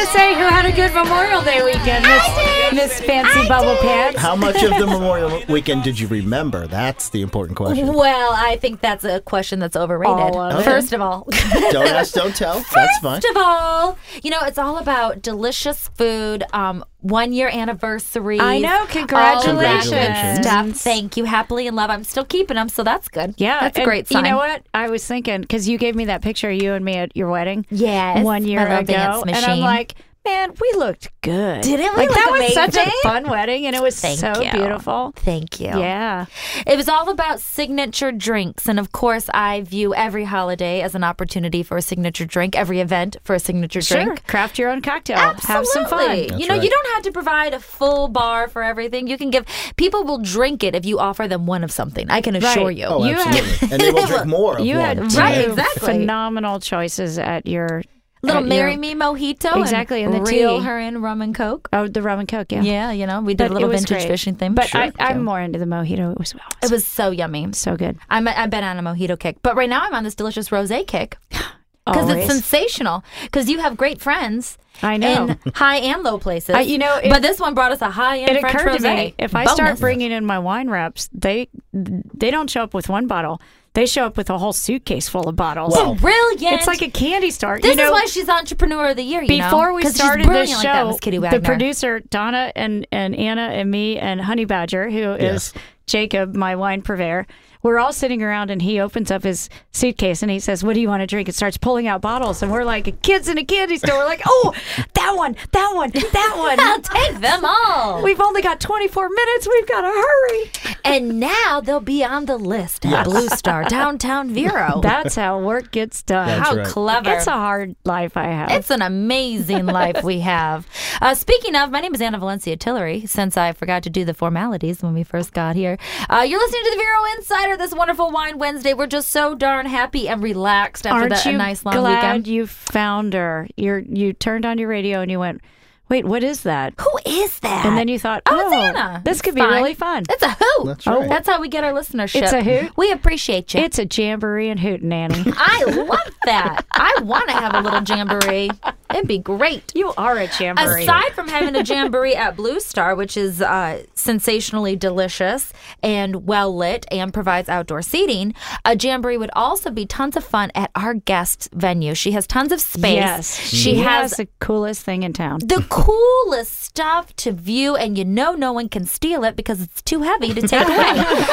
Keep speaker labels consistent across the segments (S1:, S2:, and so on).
S1: to say who had a good Memorial Day weekend, Miss Fancy Bubble Pants.
S2: How much of the Memorial Weekend did you remember? That's the important question.
S3: Well, I think that's a question that's overrated.
S1: All of it.
S3: First of all.
S2: Don't ask, don't tell. That's fine.
S3: First of all, it's all about delicious food, 1 year anniversary.
S1: I know. Congratulations.
S3: Stuff. Thank you. Happily in love. I'm still keeping them, so that's good.
S1: Yeah.
S3: That's a great sign.
S1: You know what? I was thinking, because you gave me that picture of you and me at your wedding.
S3: Yes.
S1: 1 year
S3: my little
S1: ago.
S3: dance
S1: And I'm
S3: machine.
S1: like, man, we looked good.
S3: Didn't we
S1: Like,
S3: look
S1: that was
S3: amazing?
S1: such a fun wedding, and it was
S3: Thank
S1: so
S3: you.
S1: beautiful.
S3: Thank you.
S1: Yeah.
S3: It was all about signature drinks. And of course, I view every holiday as an opportunity for a signature drink, every event for a signature
S1: Sure.
S3: drink.
S1: Craft your own cocktail.
S3: Absolutely.
S1: Have some fun.
S2: That's right.
S3: You don't have to provide a full bar for everything. You can people will drink it if you offer them one of something. I can assure
S1: Right.
S3: you.
S2: Oh,
S1: You
S2: absolutely. And they will drink more of
S1: You
S2: one.
S1: had
S3: Right,
S1: two
S3: exactly.
S1: phenomenal choices at your
S3: Little
S1: at
S3: Marry
S1: your-
S3: Me mojito.
S1: Exactly, and the
S3: reel
S1: tea.
S3: her in rum and Coke.
S1: Oh, the rum and Coke, yeah.
S3: Yeah, we did
S1: But
S3: a little
S1: it was
S3: vintage
S1: great.
S3: fishing thing.
S1: But
S3: Sure.
S1: I'm more into the mojito.
S3: It was so yummy.
S1: so good.
S3: I've been on a mojito kick. But right now I'm on this delicious rosé kick. Because it's
S1: Always.
S3: sensational. Because you have great friends.
S1: I know.
S3: In high and low places.
S1: But
S3: this one brought us a high-end
S1: It
S3: French
S1: occurred to
S3: rosé.
S1: me, if I
S3: Bonus.
S1: start bringing in my wine reps, they don't show up with one bottle. They show up with a whole suitcase full of bottles.
S2: Well,
S3: Brilliant.
S1: It's like a candy store.
S3: This is why she's Entrepreneur of the Year,
S1: Before we
S3: 'Cause she's
S1: started the
S3: brilliant like that,
S1: show,
S3: Miss Kitty
S1: the
S3: Wagner.
S1: producer, Donna and Anna and me and Honey Badger, who is Jacob, my wine purveyor, we're all sitting around and he opens up his suitcase and he says, "What do you want to drink?" And starts pulling out bottles. And we're like kids in a candy store. We're like, "Oh, that one, that one, that one."
S3: I'll take them all.
S1: We've only got 24 minutes. We've got to hurry.
S3: And now they'll be on the list at Blue Star, downtown Vero.
S1: That's how work gets done.
S2: That's
S3: How
S2: right.
S3: clever.
S1: It's a hard life I have.
S3: It's an amazing life we have. Speaking of, my name is Anna Valencia Tillery, since I forgot to do the formalities when we first got here. You're listening to the Vero Insider this wonderful Wine Wednesday. We're just so darn happy and relaxed after
S1: Aren't
S3: a
S1: you
S3: nice long
S1: glad
S3: weekend.
S1: you found her? You turned on your radio and you went, "Wait, what is that?"
S3: Who is that?
S1: And then you thought,
S3: Oh, it's Anna.
S1: this
S3: It's
S1: could be
S3: fine.
S1: really fun.
S3: It's a hoot.
S2: That's right.
S3: That's how we get our listenership.
S1: It's a hoot?
S3: We appreciate you.
S1: It's a jamboree and hootenanny.
S3: I love that. I want to have a little jamboree. It'd be great.
S1: You are a jamboree.
S3: Aside from having a jamboree at Blue Star, which is sensationally delicious and well lit and provides outdoor seating, a jamboree would also be tons of fun at our guest venue. She has tons of space.
S1: Yes,
S3: She has
S1: the coolest thing in town.
S3: the coolest stuff to view, and no one can steal it because it's too heavy to take away.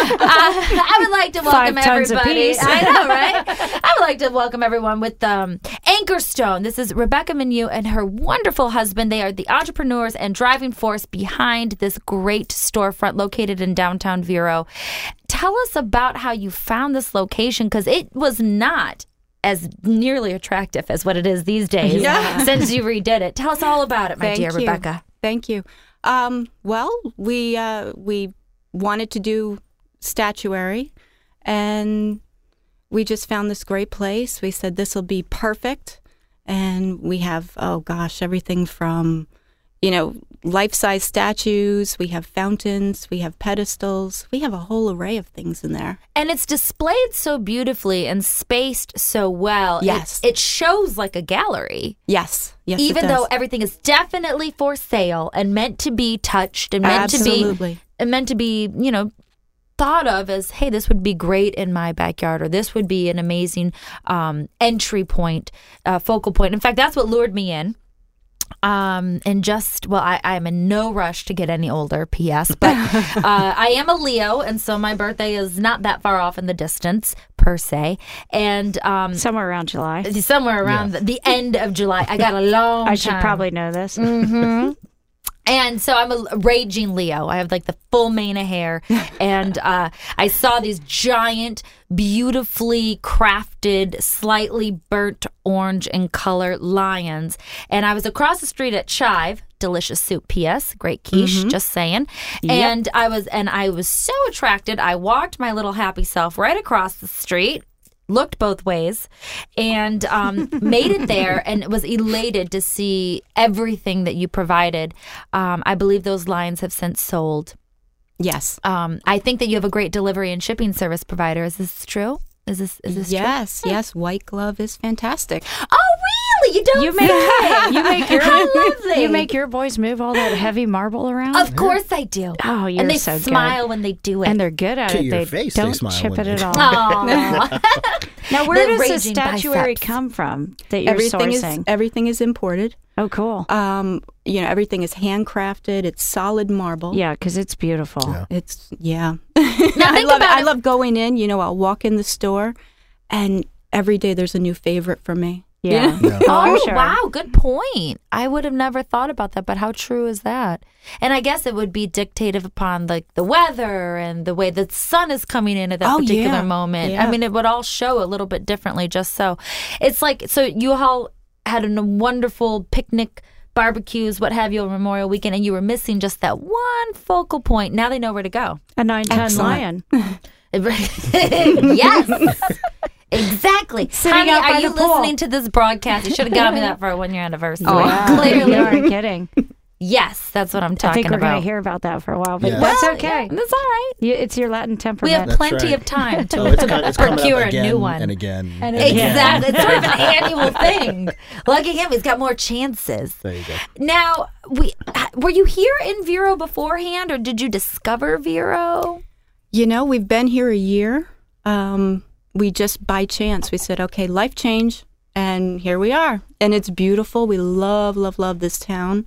S3: I would like to welcome
S1: 5 tons
S3: everybody.
S1: apiece.
S3: I know, right? I would like to welcome everyone with Anchorstone. This is Rebecca Menu and her wonderful husband. They are the entrepreneurs and driving force behind this great storefront located in downtown Vero. Tell us about how you found this location, because it was not as nearly attractive as what it is these days since you redid it. Tell us all about it, my
S4: Thank
S3: dear
S4: you.
S3: Rebecca.
S4: Thank you. Well, we wanted to do statuary, and we just found this great place. We said this will be perfect, and we have everything from life-size statues. We have fountains. We have pedestals. We have a whole array of things in there.
S3: And it's displayed so beautifully and spaced so well.
S4: Yes.
S3: It shows like a gallery.
S4: Yes. Yes.
S3: Even
S4: it
S3: though
S4: does.
S3: everything is definitely for sale and meant to be touched and meant
S4: Absolutely.
S3: to be, thought of as, hey, this would be great in my backyard, or this would be an amazing entry point, focal point. In fact, that's what lured me in. I'm in no rush to get any older, P.S., but I am a Leo, and so my birthday is not that far off in the distance, per se, and
S1: Somewhere around July.
S3: somewhere around the end of July. I got a long
S1: I should
S3: time.
S1: probably know this.
S3: And so I'm a raging Leo. I have like the full mane of hair. And I saw these giant, beautifully crafted, slightly burnt orange in color lions. And I was across the street at Chive. Delicious soup, P.S. Great quiche, just saying. And I was so attracted. I walked my little happy self right across the street, looked both ways, and made it there, and was elated to see everything that you provided. I believe those lions have since sold.
S4: Yes.
S3: I think that you have a great delivery and shipping service provider. Is this true? Is this
S4: Yes. Yes. White Glove is fantastic.
S3: true? Oh, really? You don't
S1: You
S3: say.
S1: make your
S3: Hello, Really?
S1: You make your boys move all that heavy marble around?
S3: Of course I do.
S1: Oh, you're
S3: and they
S1: so
S3: smile
S1: good.
S3: when they do it.
S1: And they're good at
S2: To
S1: it.
S2: your
S1: They
S2: face, they
S1: don't
S2: smile
S1: chip
S2: when
S1: it
S2: they
S1: at
S2: do
S1: all.
S3: Aw.
S1: Now, where
S3: The
S1: does the
S3: raging
S1: statuary
S3: biceps.
S1: come from that you're sourcing?
S4: Everything is imported.
S1: Oh, cool.
S4: Everything is handcrafted. It's solid marble.
S1: Yeah, because it's beautiful.
S2: Yeah.
S4: It's I
S3: think
S4: love it.
S3: about
S4: I
S3: it.
S4: love going in. I'll walk in the store, and every day there's a new favorite for me.
S1: Yeah.
S2: Yeah.
S1: Oh, I'm
S3: Oh,
S1: sure.
S3: wow. Good point. I would have never thought about that, but how true is that? And I guess it would be dictative upon like the weather and the way the sun is coming in at that
S4: Oh,
S3: particular
S4: yeah.
S3: moment.
S4: Yeah.
S3: I mean, it would all show a little bit differently just so. It's like, so you all had a wonderful picnic, barbecues, what have you, on Memorial Weekend, and you were missing just that one focal point. Now they know where to go.
S1: A 9-ton
S4: Excellent.
S1: lion.
S3: Yes. Exactly.
S1: Sitting
S3: Honey,
S1: out by
S3: are you
S1: the pool.
S3: listening to this broadcast? You should have got me that for our 1-year anniversary.
S1: Wow.
S3: Clearly.
S1: You aren't kidding.
S3: Yes, that's what I'm
S1: I
S3: talking
S1: think we're going
S3: about.
S1: to hear about that for a while, but
S2: Yeah.
S1: that's
S3: Well,
S1: okay.
S3: yeah, that's all right.
S1: It's your Latin
S3: We
S1: temperament.
S3: have
S2: That's
S3: plenty
S2: right.
S3: of time to
S2: So it's coming
S3: procure
S2: up
S3: a
S2: again
S3: new one.
S2: and again.
S1: And again.
S3: Exactly. It's sort of an annual thing. Lucky him, he's got more chances.
S2: There you go.
S3: Now, were you here in Vero beforehand, or did you discover Vero?
S4: We've been here a year. We just by chance we said, okay, life change, and here we are, and it's beautiful. We love, love, love this town.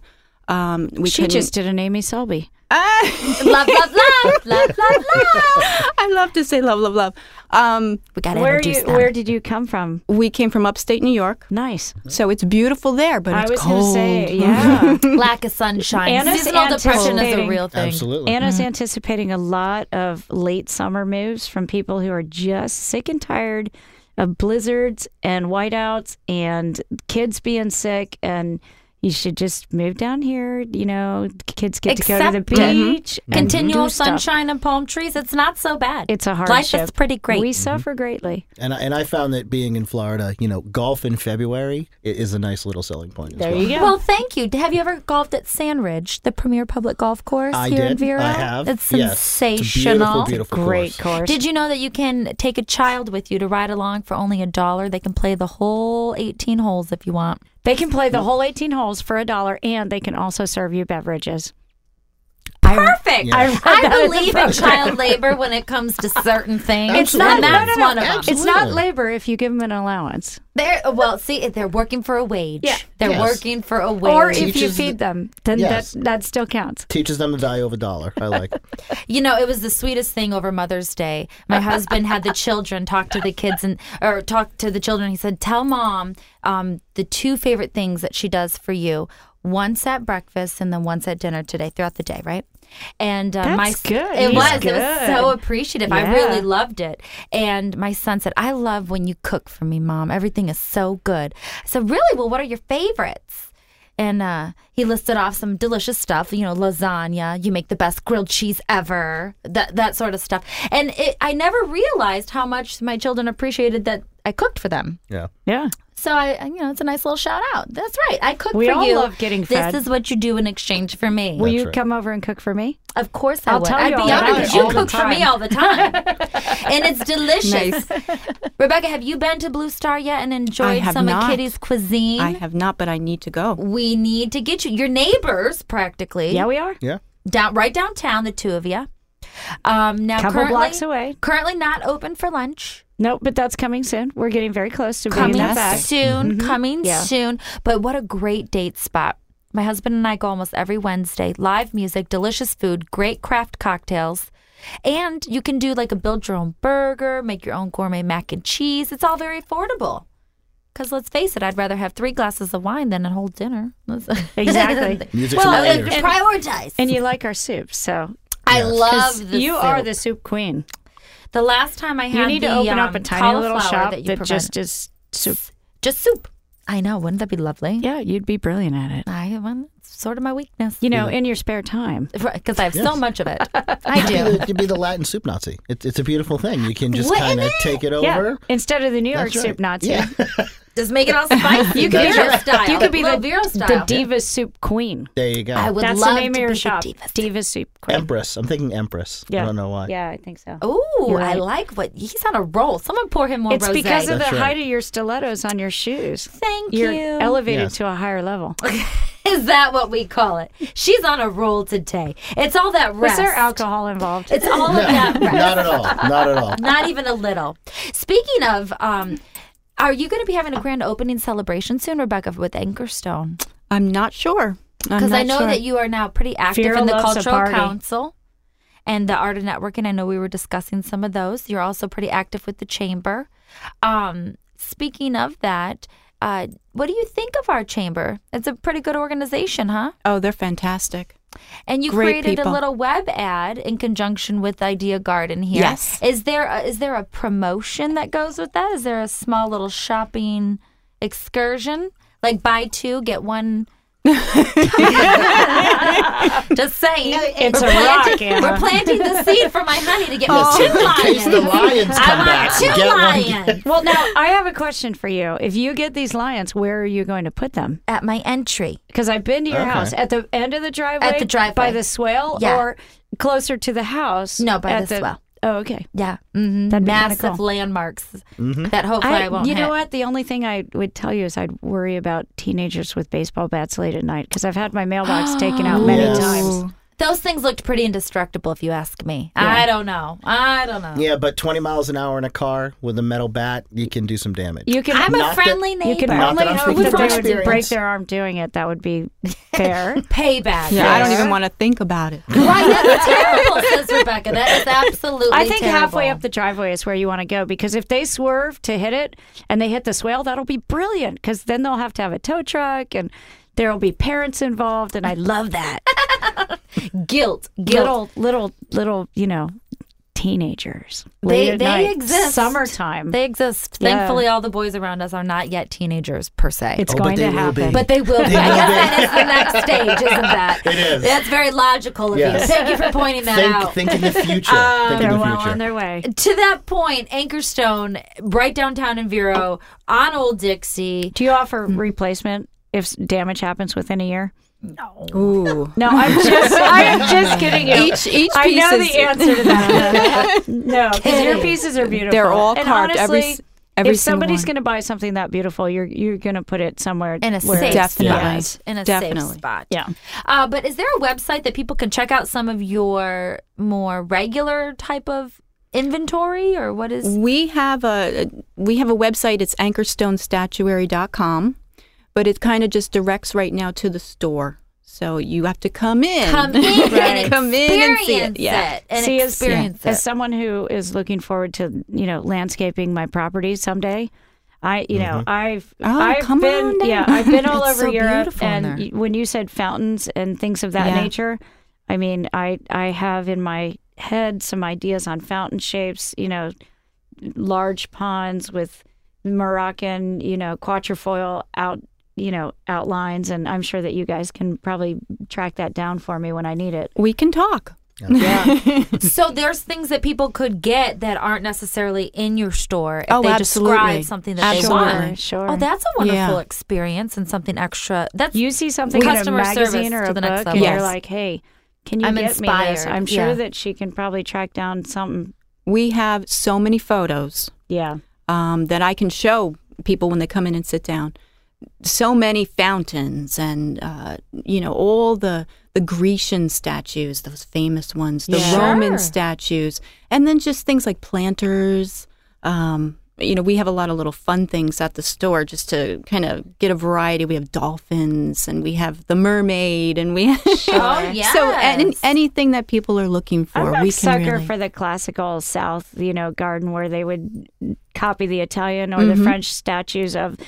S1: She just did an Amy Selby.
S3: Love, love, love, love, love, love.
S4: I love to say love, love, love.
S3: We got to
S1: Where
S3: introduce them.
S1: where did you come from?
S4: We came from upstate New York,
S1: Nice.
S4: so it's beautiful there, but
S1: I
S4: it's
S1: was going to
S4: cold.
S1: say, yeah.
S3: Lack of sunshine.
S1: Anna's
S3: Seasonal depression is a
S1: anticipating-
S3: real thing.
S2: Absolutely.
S1: Anna's anticipating a lot of late summer moves from people who are just sick and tired of blizzards and whiteouts and kids being sick, and you should just move down here. Kids get to go to the
S3: Accept it.
S1: beach. and
S3: Continual
S1: do stuff.
S3: sunshine and palm trees. It's not so bad.
S1: It's a
S3: Life
S1: hardship.
S3: is pretty great.
S1: We suffer greatly.
S2: And I found that being in Florida, golf in February is a nice little selling point as
S1: There
S2: well.
S1: you go.
S3: Well, thank you. Have you ever golfed at Sandridge, the premier public golf course
S2: I
S3: here in
S2: did.
S3: Vero?
S2: I have.
S3: It's
S2: Yes.
S3: sensational.
S2: It's a beautiful
S1: Great
S2: course.
S1: course.
S3: Did you know that you can take a child with you to ride along for only $1? They can play the whole 18 holes if you want.
S1: They can play the whole 18 holes for $1, and they can also serve you beverages.
S3: Perfect.
S2: Yeah.
S1: I read that in
S3: I
S1: the
S3: believe in
S1: program.
S3: child labor when it comes to certain things.
S1: It's not.
S3: And that's one of them.
S1: It's not
S2: Absolutely.
S1: labor if you give them an allowance,
S3: They're working for a wage.
S1: Yeah.
S3: They're
S2: Yes.
S3: working for a wage.
S1: or if you
S2: Teaches
S1: feed them, then
S2: Yes.
S1: that still counts.
S2: Teaches them to value of $1. I like it.
S3: It was the sweetest thing over Mother's Day. My husband had the children talk to the kids or talk to the children. He said, "Tell mom the 2 favorite things that she does for you. Once at breakfast and then once at dinner today throughout the day, right?" And
S1: That's good.
S3: It
S1: He's
S3: was. It was
S1: good.
S3: so appreciative. I
S1: Yeah.
S3: really loved it. And my son said, "I love when you cook for me, Mom. Everything is so good." I said, "Really? Well, what are your favorites?" And he listed off some delicious stuff, lasagna, you make the best grilled cheese ever, that sort of stuff. And I never realized how much my children appreciated that I cooked for them.
S2: Yeah.
S1: Yeah.
S3: So it's a nice little shout out. That's right. I cook
S1: We
S3: for
S1: all
S3: you.
S1: love getting fed.
S3: This is what you do in exchange for me.
S1: Will you
S2: right.
S1: come over and cook for me?
S3: Of course I
S1: I'll
S3: would.
S1: tell
S3: I'd
S1: you
S3: be
S1: all
S3: honored
S1: about
S3: because
S1: it
S3: you
S1: all the
S3: cook for me
S1: time.
S3: all the time. And it's delicious.
S4: Nice.
S3: Rebecca, have you been to Blue Star yet and
S4: I
S3: enjoyed
S4: have
S3: some
S4: not.
S3: of Kitty's cuisine?
S4: I have not, but I need to go.
S3: We need to get you. Your neighbors, practically.
S1: Yeah, we are.
S2: Yeah.
S3: Right downtown, the 2 of you. Now,
S1: Couple
S3: currently,
S1: blocks away.
S3: Currently not open for lunch.
S1: Nope, but that's coming soon. We're getting very close to bringing
S3: Coming
S1: that back.
S3: soon. Coming
S1: Yeah.
S3: soon. But what a great date spot. My husband and I go almost every Wednesday. Live music, delicious food, great craft cocktails. And you can do like a build your own burger, make your own gourmet mac and cheese. It's all very affordable. Because let's face it, I'd rather have 3 glasses of wine than a whole dinner.
S1: Exactly.
S2: Music's in my ears.
S3: prioritize.
S1: And you like our soup, so
S3: I
S2: Yes.
S3: love the
S1: you
S3: soup.
S1: are the soup queen.
S3: The last time I had
S1: You need to
S3: the,
S1: open up a tiny little
S3: cauliflower
S1: shop
S3: that, you
S1: that
S3: provided.
S1: just is soup.
S3: Just soup. I know. Wouldn't that be lovely?
S1: Yeah, you'd be brilliant at it.
S3: It's sort of my weakness.
S1: In your spare time.
S3: Because I have so
S2: Yes.
S3: much of it. I do.
S2: You'd be the Latin soup Nazi. It's a beautiful thing. You can just
S3: Wouldn't
S2: kind of
S3: it?
S2: take it
S1: Yeah,
S2: over.
S1: instead of the New York
S2: That's right.
S1: soup Nazi.
S2: Yeah.
S3: Just make it all spicy.
S1: You could be
S3: Vero
S1: the,
S3: style.
S1: you could be
S3: Little
S1: the,
S3: Vero
S1: the
S3: style.
S1: Diva Soup Queen.
S2: There you go.
S3: I would
S1: That's
S3: love
S1: the name
S3: to
S1: of your
S3: be the
S1: shop.
S3: Diva.
S1: Diva Soup Queen.
S2: Empress. I'm thinking Empress.
S1: Yeah.
S2: I don't know why.
S1: Yeah, I think so.
S3: Ooh,
S1: You're
S3: I
S1: right.
S3: like what he's on a roll. Someone pour him more
S1: It's
S3: rosé.
S1: because of the
S2: That's right.
S1: height of your stilettos on your shoes.
S3: Thank
S1: You're
S3: you.
S1: elevated
S2: Yes.
S1: to a higher level.
S3: Is that what we call it? She's on a roll today. It's all that rest.
S1: Was there alcohol involved?
S3: It's all of that rest.
S2: Not at all. Not at all.
S3: Not even a little. Speaking of, are you going to be having a grand opening celebration soon, Rebecca, with Anchorstone?
S4: I'm not sure.
S3: Because I know that you are now pretty active
S1: Vera
S3: in the
S1: loves a
S3: Cultural
S1: party.
S3: Council and the Art of Networking. I know we were discussing some of those. You're also pretty active with the Chamber. Speaking of that, what do you think of our Chamber? It's a pretty good organization, huh?
S4: Oh, they're fantastic.
S3: And you
S4: Great
S3: created
S4: people.
S3: a little web ad in conjunction with Idea Garden here.
S4: Yes.
S3: Is there a promotion that goes with that? Is there a small little shopping excursion? Like buy two, get one? Just saying.
S1: It's a rock, Anna.
S3: We're planting the seed for my honey to get me
S2: Yes,
S3: two
S2: in
S3: lions.
S2: case the lions come
S3: I
S2: back,
S3: want
S2: you
S3: two
S2: get one.
S3: lions
S1: Well, now I have a question for you. If you get these lions, where are you going to put them?
S3: at my entry.
S1: Because I've been to your
S2: Okay.
S1: house at the end of the driveway,
S3: At the driveway.
S1: by the swale,
S3: Yeah.
S1: or closer to the house.
S3: No, by
S1: at
S3: the swale.
S1: Oh, okay.
S3: Yeah, mm-hmm.
S1: That'd be kinda
S3: Massive
S1: cool.
S3: landmarks that hopefully I won't
S1: you
S3: hit.
S1: know what? The only thing I would tell you is I'd worry about teenagers with baseball bats late at night because I've had my mailbox taken out many
S2: Yes.
S1: times.
S3: Those things looked pretty indestructible, if you ask me.
S1: Yeah.
S3: I don't know.
S2: Yeah, but 20 miles an hour in a car with a metal bat, you can do some damage.
S1: You can.
S3: I'm
S2: Not
S3: a friendly
S2: that-
S3: neighbor.
S1: you can
S2: Not
S1: only
S2: that I'm
S1: hope
S2: speaking
S1: that
S2: from
S1: they would
S2: experience.
S1: break their arm doing it. That would be fair.
S3: Payback.
S4: Yeah, I don't
S3: Yes.
S4: even want to think about it.
S3: Right, that's terrible, says Rebecca. That is absolutely
S1: I think
S3: terrible.
S1: halfway up the driveway is where you want to go because if they swerve to hit it and they hit the swale, that'll be brilliant because then they'll have to have a tow truck and there will be parents involved, and I love that.
S3: Guilt.
S1: Little, teenagers. Late
S3: They
S1: at night,
S3: exist.
S1: Summertime.
S3: They exist.
S1: Yeah.
S3: Thankfully, all the boys around us are not yet teenagers, per se.
S1: It's
S2: Oh, but
S1: going
S2: they
S1: to
S2: will
S1: happen.
S2: be.
S3: But they will be.
S2: They
S3: I
S2: will
S3: guess
S2: be.
S3: that is the next stage, isn't that?
S2: It is.
S3: That's very logical of you.
S2: Yes.
S3: Thank you for pointing that out.
S2: Think in the future. Think in
S1: They're
S2: the
S1: well
S2: future.
S1: on their way.
S3: To that point, Anchorstone, right downtown in Vero, on Old Dixie.
S1: Do you offer replacement if damage happens within a year?
S4: Ooh.
S1: No, I'm just kidding you.
S4: Each
S1: I
S4: piece
S1: know
S4: is
S1: the answer to that. No, because your pieces are beautiful.
S4: They're all
S1: And
S4: carved.
S1: honestly,
S4: Every
S1: if somebody's
S4: single
S1: going to buy something that beautiful, you're going to put it somewhere
S3: In a
S1: where
S3: safe
S4: Definitely.
S3: spot. In a
S4: Definitely.
S3: safe spot.
S1: Yeah.
S3: But is there a website that people can check out some of your more regular type of inventory, or what is?
S4: We have a website. It's anchorstonestatuary.com, but it kind of just directs right now to the store. So you have to come in.
S3: Come in and
S4: Come in and see it.
S3: experience
S4: Yeah.
S3: it. And
S1: See,
S3: experience
S1: as
S3: it.
S1: someone who is looking forward to landscaping my property someday, I've
S4: come
S1: been
S4: on down.
S1: I've been all
S3: It's
S1: over
S3: so
S1: Europe,
S3: beautiful in
S1: and
S3: there.
S1: when you said fountains and things of that
S4: Yeah.
S1: nature, I mean, I have in my head some ideas on fountain shapes, large ponds with Moroccan, quatrefoil outlines, and I'm sure that you guys can probably track that down for me when I need it.
S4: We can talk.
S1: Yeah.
S3: So there's things that people could get that aren't necessarily in your store if
S4: Oh,
S3: they
S4: absolutely.
S3: describe something that
S4: Absolutely.
S3: they want.
S1: Sure.
S3: Oh, that's a wonderful
S4: Yeah.
S3: experience and something extra. That's
S1: You see something in a
S3: Customer
S1: magazine
S3: service
S1: or
S3: to
S1: a
S3: the next
S1: book,
S3: level.
S1: and you're
S4: Yes.
S1: like, "Hey, can you
S3: I'm
S1: get me this?"
S3: inspired.
S1: I'm sure
S3: Yeah.
S1: that she can probably track down something.
S4: We have so many photos
S1: Yeah.
S4: that I can show people when they come in and sit down. So many fountains and all the Grecian statues, those famous ones, the
S1: Yeah.
S4: Roman
S3: Sure.
S4: statues, and then just things like planters. We have a lot of little fun things at the store just to kind of get a variety. We have dolphins and we have the mermaid and we
S3: Oh, yes.
S4: so anything that people are looking for,
S1: I'm a
S4: we can
S1: sucker
S4: really.
S1: for the classical South, garden where they would copy the Italian or the French statues of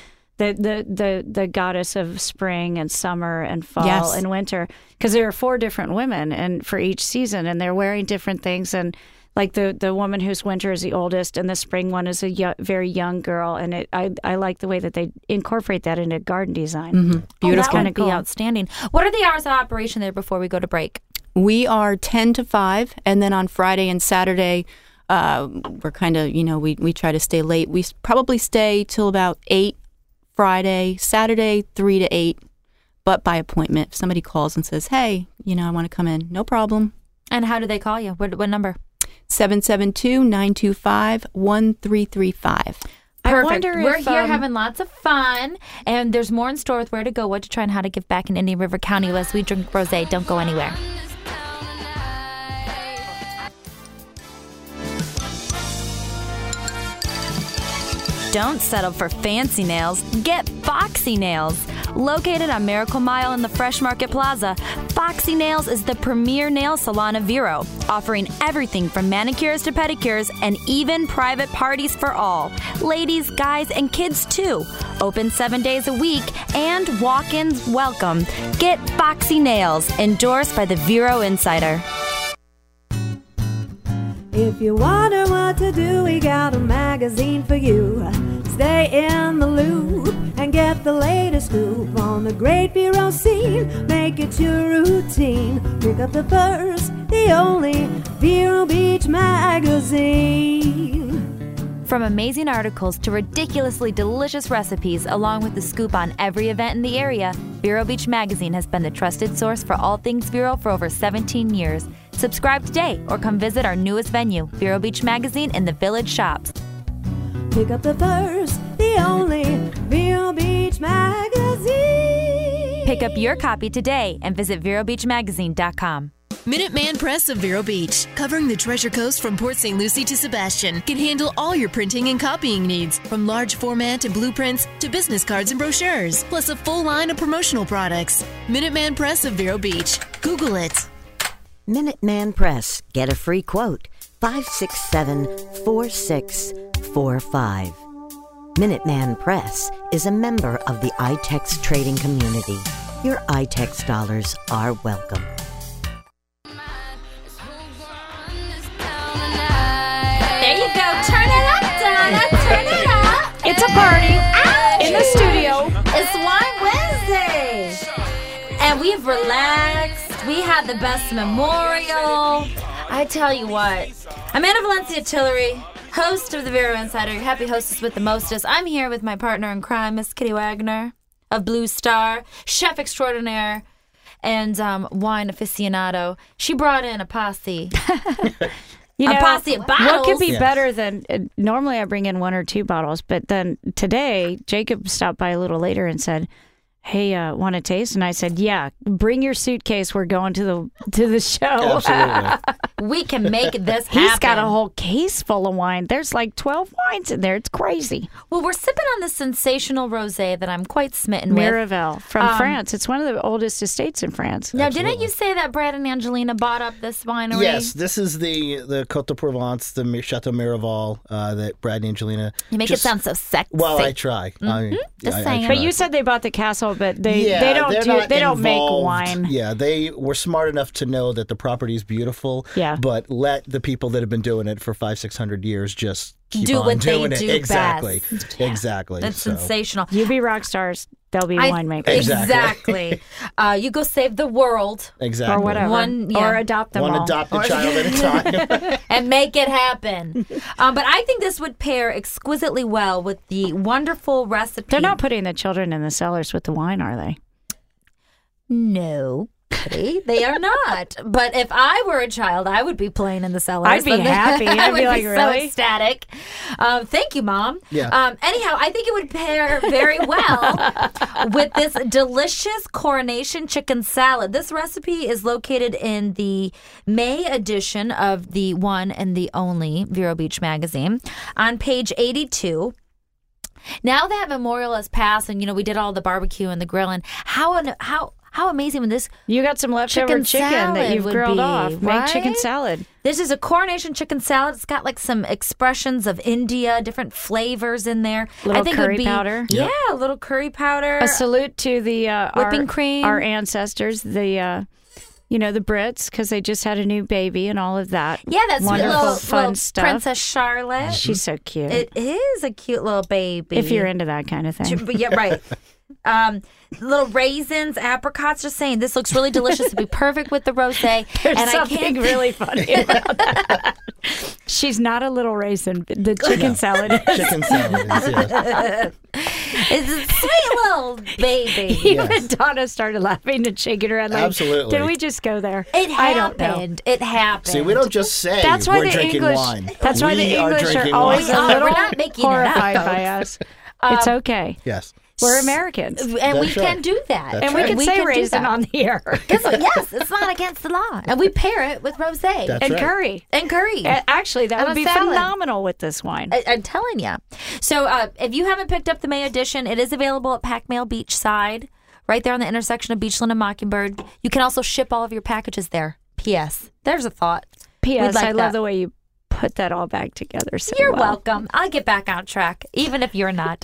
S1: the goddess of spring and summer and fall
S4: Yes.
S1: and winter, because there are 4 different women and for each season, and they're wearing different things. And like the woman whose winter is the oldest, and the spring one is a very young girl, and I like the way that they incorporate that into garden design.
S3: Oh,
S4: Beautiful.
S3: that
S1: Kinda
S3: would be
S1: cool.
S3: outstanding. What are the hours of operation there before we go to break?
S4: We are 10 to 5, and then on Friday and Saturday, we're kind of, we try to stay late. We probably stay till about 8 Friday, Saturday, 3 to 8, but by appointment. If somebody calls and says, hey, I want to come in, no problem.
S3: And how do they call you? What number?
S4: 772-925-1335.
S3: Perfect.
S1: wonder
S3: We're
S1: if,
S3: here having lots of fun, and there's more in store with where to go, what to try, and how to give back in Indian River County as we drink rosé. Don't go anywhere. Don't settle for fancy nails. Get Foxy Nails. Located on Miracle Mile in the Fresh Market Plaza, Foxy Nails is the premier nail salon of Vero, offering everything from manicures to pedicures and even private parties for all. Ladies, guys, and kids too. Open 7 days a week and walk-ins welcome. Get Foxy Nails, endorsed by the Vero Insider.
S5: If you wonder what to do, we got a magazine for you. Stay in the loop and get the latest scoop on the great Vero scene. Make it your routine. Pick up the first, the only Vero Beach magazine.
S3: From amazing articles to ridiculously delicious recipes, along with the scoop on every event in the area, Vero Beach Magazine has been the trusted source for all things Vero for over 17 years. Subscribe today or come visit our newest venue, Vero Beach Magazine in the Village Shops.
S5: Pick up the first, the only Vero Beach magazine.
S3: Pick up your copy today and visit VeroBeachMagazine.com.
S6: Minuteman Press of Vero Beach, covering the Treasure Coast from Port St. Lucie to Sebastian, can handle all your printing and copying needs, from large format and blueprints to business cards and brochures, plus a full line of promotional products. Minuteman Press of Vero Beach. Google it.
S7: Minuteman Press. Get a free quote. 567-4645. Minuteman Press is a member of the iTex trading community. Your iTex dollars are welcome.
S3: There you go. Turn it up, Donna. Turn it up.
S1: It's a party in the studio.
S3: It's Wine Wednesday. And we've relaxed. We had the best memorial. I tell you what. Amanda Valencia Tillery, host of the Vero Insider, your happy hostess with the mostest. I'm here with my partner in crime, Miss Kitty Wagner of Blue Star, chef extraordinaire, and wine aficionado. She brought in a posse.
S1: You know,
S3: a posse of bottles.
S1: what could be better than normally I bring in 1 or 2 bottles, but then today Jacob stopped by a little later and said, "Hey, want to taste?" And I said, "Yeah, bring your suitcase. We're going to the show."
S2: Absolutely.
S3: We can make this happen.
S1: He's got a whole case full of wine. There's like 12 wines in there. It's crazy.
S3: Well, we're sipping on this sensational rosé that I'm quite smitten with.
S1: Miraval from France. It's one of the oldest estates in France.
S3: Now, didn't you say that Brad and Angelina bought up this winery?
S2: Yes, this is the Côte de Provence, the Chateau Miraval that Brad and Angelina.
S3: You make it sound so sexy.
S2: Well, I try.
S3: Just saying.
S1: But you said they bought the castle, but they don't make
S2: involved.
S1: wine.
S2: Yeah, they were smart enough to know that the property is beautiful.
S1: Yeah.
S2: But let the people that have been doing it for 500-600 years just keep
S3: Do
S2: on
S3: what they
S2: doing it.
S3: do
S2: Exactly.
S3: best.
S2: Exactly.
S3: That's sensational.
S1: You be rock stars. They'll be winemakers.
S2: Exactly.
S3: You go save the world.
S2: Exactly.
S1: Or whatever. Or adopt them
S2: One
S1: all.
S2: adopted child at a time.
S3: And make it happen. But I think this would pair exquisitely well with the wonderful recipe.
S1: They're not putting the children in the cellars with the wine, are they?
S3: No, Kitty, they are not. But if I were a child, I would be playing in the cellars.
S1: I'd be happy.
S3: I
S1: I'd
S3: would
S1: be like,
S3: so
S1: really?
S3: ecstatic. Thank you, Mom.
S2: Yeah.
S3: Anyhow, I think it would pair very well with this delicious coronation chicken salad. This recipe is located in the May edition of the one and the only Vero Beach magazine on page 82. Now that Memorial has passed, and we did all the barbecue and the grilling, how amazing would this
S1: You got some leftover chicken that you've
S3: would
S1: grilled
S3: be,
S1: off. Make chicken
S3: right?
S1: salad.
S3: This is a coronation chicken salad. It's got like some expressions of India, different flavors in there.
S1: Little
S3: I think
S1: curry
S3: it would be,
S1: powder.
S3: Yeah, a little curry powder.
S1: A salute to the
S3: Whipping cream.
S1: our ancestors, the Brits, because they just had a new baby and all of that.
S3: Yeah, that's
S1: wonderful,
S3: little,
S1: fun
S3: little
S1: stuff.
S3: Princess Charlotte.
S1: She's so cute.
S3: It is a cute little baby.
S1: If you're into that kind of thing.
S3: But yeah, right. Little raisins, apricots. Just saying, this looks really delicious. It'd be perfect with the rosé.
S1: There's
S3: and
S1: something really funny about that. She's not a little raisin. The chicken salad is.
S2: Chicken salad is, yes.
S3: It's a sweet little baby.
S1: Even Donna started laughing and shaking her head. Like,
S2: Absolutely.
S1: Did we just go there?
S3: It
S1: I don't know.
S3: happened. It happened.
S2: See, we don't just say
S1: That's why
S2: we're
S1: the
S2: drinking
S1: English.
S2: wine.
S1: That's why the
S2: We are
S1: English are
S2: drinking
S1: always
S2: wine.
S1: a little
S3: We're not making it up,
S1: horrified by
S3: folks.
S1: us. It's okay.
S2: Yes.
S1: We're Americans.
S3: And we
S2: That's
S3: can
S2: right.
S3: do that.
S2: That's
S1: And we
S2: right.
S1: can
S3: We
S1: say
S3: can do
S1: raisin
S3: that.
S1: on the air.
S3: Yes, it's not against the law. And we pair it with rosé
S2: That's
S1: And
S2: right.
S1: curry.
S3: and curry.
S1: Actually, that
S3: And
S1: would
S3: a
S1: be
S3: salad.
S1: phenomenal with this wine.
S3: I'm telling you. So if you haven't picked up the May edition, it is available at Pac Mail Beachside, right there on the intersection of Beachland and Mockingbird. You can also ship all of your packages there. P.S. There's a thought.
S1: P.S.
S3: like
S1: I love
S3: that.
S1: the way you put that all back together so
S3: You're
S1: well.
S3: welcome. I'll get back on track, even if you're not.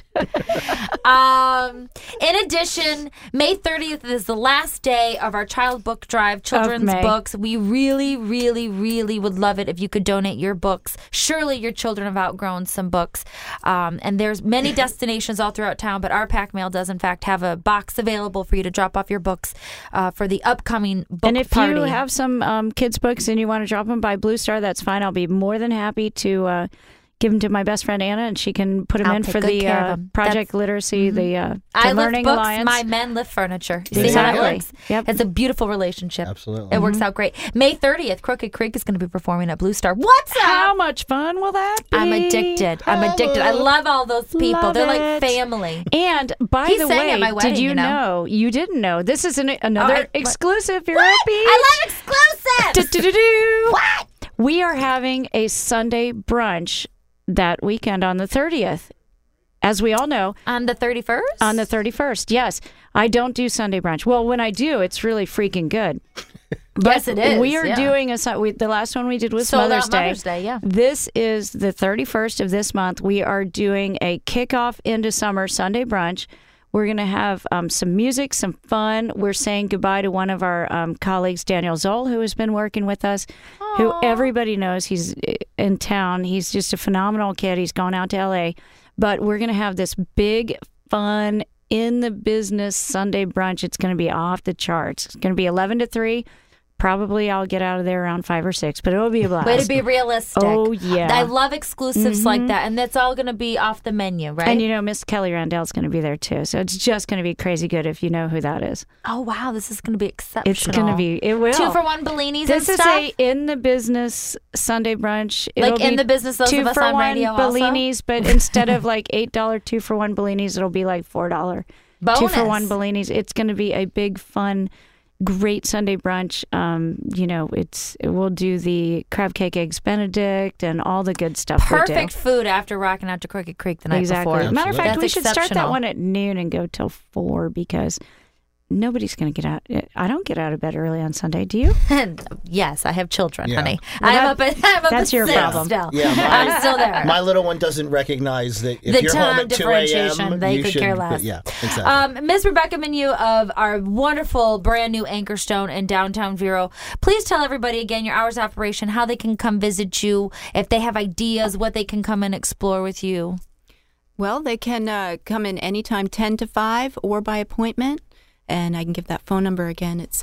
S3: In addition, May 30th is the last day of our child book drive, children's
S1: May.
S3: books. We really, really, really would love it if you could donate your books. Surely your children have outgrown some books. And there's many destinations all throughout town, but our Pac Mail does, in fact, have a box available for you to drop off your books for the upcoming book
S1: And if
S3: party.
S1: you have some kids' books and you want to drop them by Blue Star, that's fine. I'll be more than happy to give them to my best friend Anna, and she can put them
S3: I'll
S1: in
S3: take
S1: for
S3: good
S1: the
S3: care of 'em.
S1: Project Literacy, the
S3: I lift
S1: Learning
S3: books,
S1: Alliance.
S3: my men lift furniture. You see how
S1: Exactly.
S3: that works?
S1: Yep.
S3: It's a beautiful relationship.
S2: Absolutely.
S3: It works out great. May 30th, Crooked Creek is going to be performing at Blue Star. What's up?
S1: How much fun will that be?
S3: I'm addicted. I love all those people.
S1: Love
S3: They're like
S1: it.
S3: family.
S1: And by
S3: He
S1: the
S3: sang
S1: way,
S3: at my wedding,
S1: did you
S3: you know.
S1: You didn't know. This is another
S3: what?
S1: exclusive Vero
S3: What?
S1: Beach.
S3: I love exclusives.
S1: Do-do-do-do.
S3: What?
S1: We are having a Sunday brunch that weekend on the 30th. As we all know,
S3: On the 31st?
S1: on the 31st. Yes. I don't do Sunday brunch. Well, when I do, it's really freaking good.
S3: Yes, it is.
S1: We are
S3: yeah.
S1: doing the last one we did was
S3: Sold
S1: Mother's
S3: out
S1: Day.
S3: Mother's Day, yeah.
S1: This is the 31st of this month. We are doing a kickoff into summer Sunday brunch. We're going to have some music, some fun. We're saying goodbye to one of our colleagues, Daniel Zoll, who has been working with us, who everybody knows. He's in town. He's just a phenomenal kid. He's gone out to L.A. But we're going to have this big, fun, in the business Sunday brunch. It's going to be off the charts. It's going to be 11 to 3. Probably I'll get out of there around 5 or 6, but it'll be a blast.
S3: Way to be realistic.
S1: Oh, yeah.
S3: I love exclusives like that. And that's all going to be off the menu, right?
S1: And you know, Miss Kelly Randall's going to be there too. So it's just going to be crazy good if you know who that is.
S3: oh, wow. This is going to be exceptional.
S1: It's going to be, it will.
S3: 2-for-1 Bellinis
S1: This
S3: and
S1: is
S3: stuff?
S1: a in the business Sunday brunch.
S3: Like
S1: It'll
S3: in
S1: be
S3: the business, those of us on
S1: 2-for-1
S3: radio also?
S1: Bellinis, but instead of like $8 2-for-1 Bellinis, it'll be like $4
S3: Bonus.
S1: 2-for-1 Bellinis. It's going to be a big, fun, great Sunday brunch. You know, we'll do the crab cake, eggs Benedict, and all the good stuff.
S3: Perfect
S1: we do.
S3: food after rocking out to Crooked Creek the night
S1: Exactly.
S3: before.
S1: Matter of fact,
S3: That's
S1: we should start that
S3: exceptional.
S1: one at noon and go till 4 because nobody's going to get out. I don't get out of bed early on Sunday. Do you?
S3: Yes, I have children,
S2: Yeah.
S3: honey.
S1: Well,
S3: I'm up at
S1: that's your
S3: 6
S1: problem.
S3: still.
S2: Yeah,
S3: I'm still there.
S2: My little one doesn't recognize that if
S3: The
S2: you're home
S3: time
S2: at 2
S3: differentiation,
S2: a.m.,
S3: they
S2: you
S3: could
S2: should,
S3: care less.
S2: Yeah, exactly.
S3: Miss Rebecca Menu of our wonderful brand new Anchor Stone in downtown Vero, please tell everybody again your hours of operation, how they can come visit you, if they have ideas, what they can come and explore with you.
S4: Well, they can come in anytime 10 to 5 or by appointment. And I can give that phone number again. It's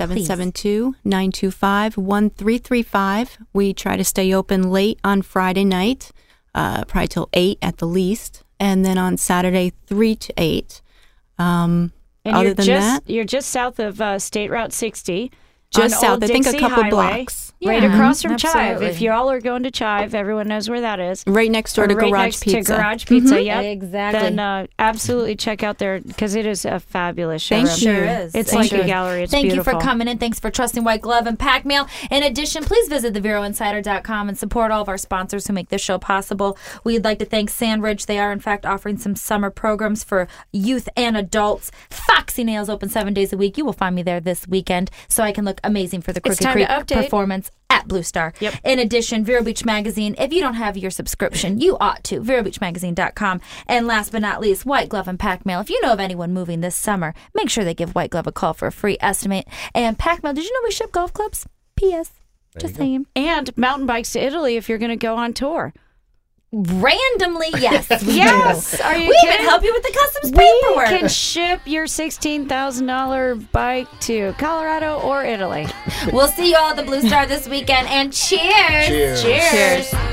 S4: 772-925-1335. We try to stay open late on Friday night, probably till 8 at the least. And then on Saturday, 3 to 8.
S1: And
S4: Other than that,
S1: you're just south of State Route 60.
S4: just
S1: on
S4: south,
S1: Old
S4: I think a
S1: Dixie
S4: couple
S1: Highway,
S4: blocks.
S1: right
S3: Yeah,
S1: across from Chive.
S3: absolutely.
S1: If you all are going to Chive, everyone knows where that is.
S4: Right next door to
S1: Right
S4: Garage
S1: next
S4: Pizza.
S1: To Garage Pizza, yep.
S3: Exactly.
S1: Then absolutely check out there because it is a fabulous showroom.
S4: Thank you.
S3: Sure is.
S1: It's
S3: Thank
S1: like
S3: you.
S1: a gallery. It's
S3: Thank
S1: beautiful.
S3: you for coming in. Thanks for trusting White Glove and Pac Mail. In addition, please visit theveroinsider.com and support all of our sponsors who make this show possible. We'd like to thank Sandridge. They are, in fact, offering some summer programs for youth and adults. Foxy Nails open 7 days a week. You will find me there this weekend so I can look amazing for the Crooked
S1: time
S3: Creek
S1: to update.
S3: performance at Blue Star.
S1: Yep.
S3: In addition, Vero Beach Magazine. If you don't have your subscription, you ought to. VeroBeachMagazine.com. And last but not least, White Glove and Pac Mail. If you know of anyone moving this summer, make sure they give White Glove a call for a free estimate. And Pac Mail, did you know we ship golf clubs? P.S. Just saying.
S1: And mountain bikes to Italy if you're going to go on tour.
S3: Randomly, yes. We
S1: Yes.
S3: do.
S1: Are you
S3: We
S1: kidding?
S3: even help you with the customs
S1: We
S3: paperwork.
S1: can ship your $16,000 bike to Colorado or Italy.
S3: We'll see you all at the Blue Star this weekend. And cheers.
S2: Cheers.
S3: Cheers.